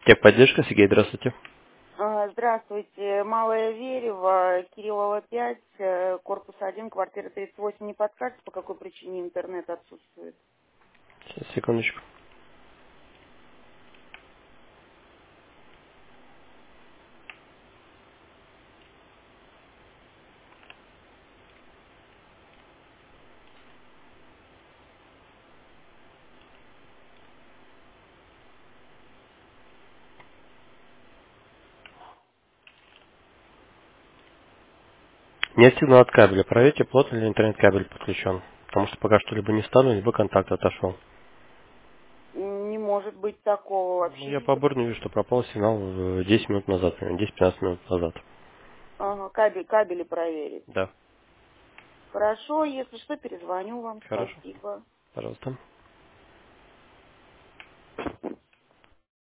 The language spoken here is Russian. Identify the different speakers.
Speaker 1: Техподдержка, Сергей, здравствуйте.
Speaker 2: Здравствуйте. Малая Верева, Кириллова 5, корпус 1, квартира 38. Не подскажете, по какой причине интернет отсутствует?
Speaker 1: Сейчас, секундочку. Нет сигнала от кабеля. Проверьте, плотно ли интернет-кабель подключен. Потому что пока что либо не вставлен, либо контакт отошел.
Speaker 2: Не может быть такого
Speaker 1: Ну, я
Speaker 2: вообще.
Speaker 1: по борну вижу, что пропал сигнал 10 минут назад, примерно 10-15 минут назад.
Speaker 2: Ага, кабели проверить.
Speaker 1: Да.
Speaker 2: Хорошо, если что, перезвоню вам.
Speaker 1: Хорошо.
Speaker 2: Спасибо.
Speaker 1: Пожалуйста.